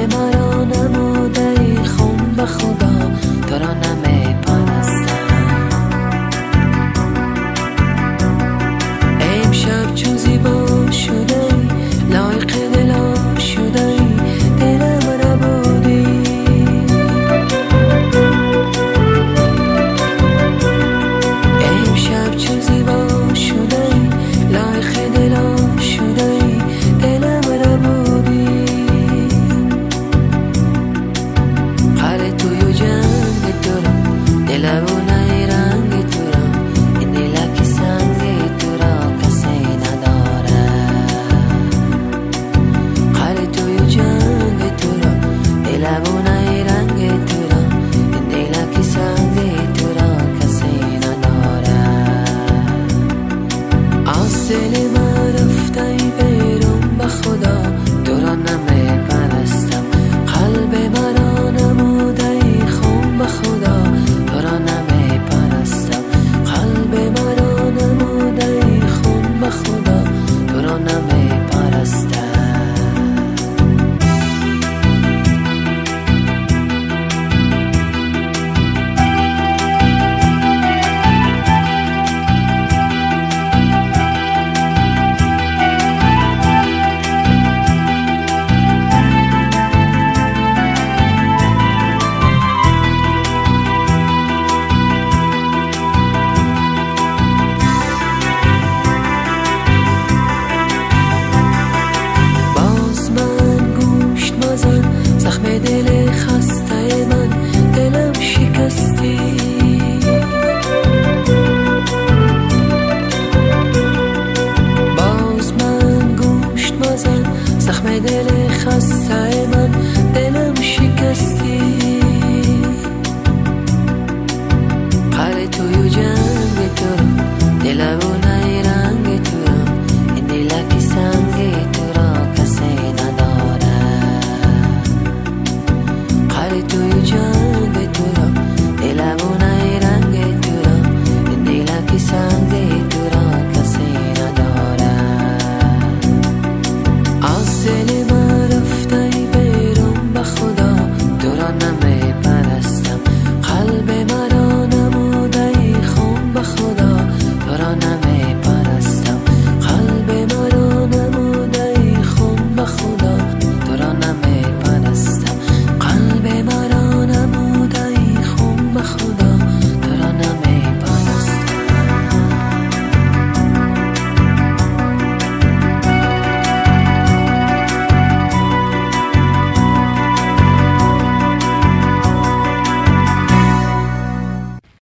مرا نموده ای خون به خدا تو را نمی پرستم. امشب چون زیبا شده ای لایق دلم شده ای دلم نبودی. امشب چون زیبا شده ای لایق دلم شده ای دلم نبودی. قره توی جنگ تو را دلونه رنگ تو را این دلکی سنگ تو را کسی نداره. قره توی جنگ تو را دلونه رنگ تو را این دلکی سنگ تو را کسی نداره. از دل من رفته ای بیرون به خدا تو را نمی پرستم. قلب مرا نموده ای خون به خدا تو را نمی پرستم. قلب مرا نموده ای خون به خدا تو را نمی پرستم. زخم دل خسته من دلم شکستی. باز من گوشت مزن زخم دل خسته من دلم شکستی. قره توی جنگ تو را دلمو